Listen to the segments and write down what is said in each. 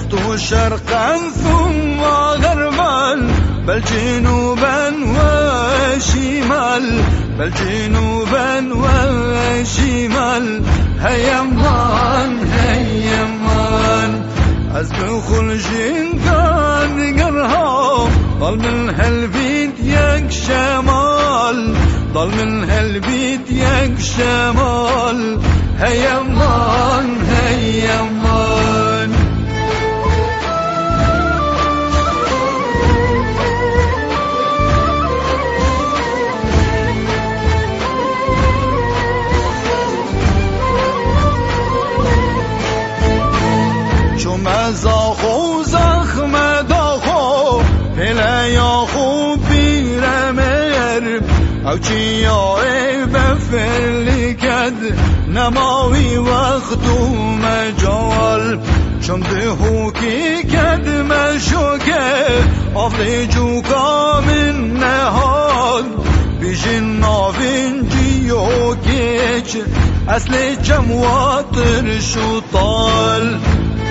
وقت شرقا ثم غربا بل جنوبا وشمال بل جنوبا وشمال هيمان هيمان أزم خلج كان قرها ضل من هالبيت يك شمال ضل من هالبيت يك شمال هيمان هيمان شما زاخو زخم داخو هلا یاخو بیرمر او چی یای بفرلی کد نماوی وقت و مجال چون دهو کی کد مشوکه آفلی جوکا من نهاد بیجن نافین جیو کیچ اصل جمواتر شو طال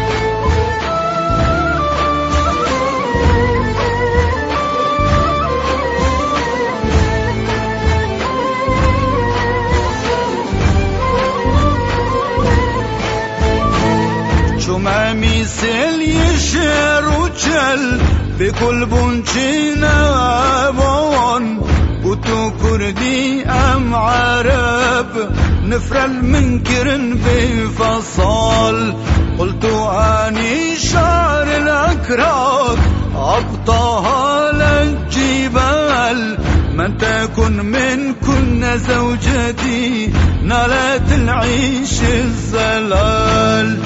شما مثل يشير وجل بكل بنشنا بون قلتو كردي أم عرب نفرل منكرن بفصال قلتو أني شعر الأكراد أبطاها للجبال من تكن من كن زوجتي نالت العيش الزلال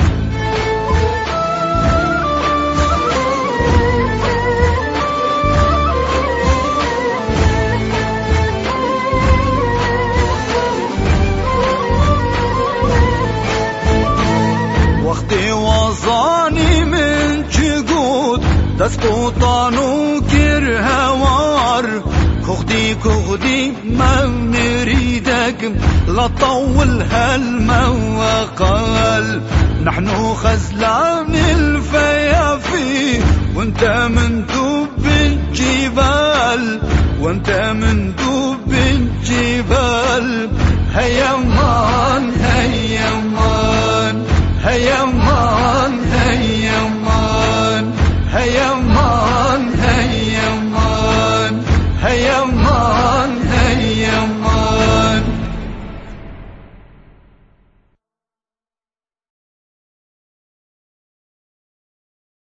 وقتی وزانی من چگود دست بوتانو کر هوار كخدي من نريدك لطول هالموقال نحن خزلان الفيافي وانت من دب الجبال وانت من دب الجبال هيمان هيمان هيمان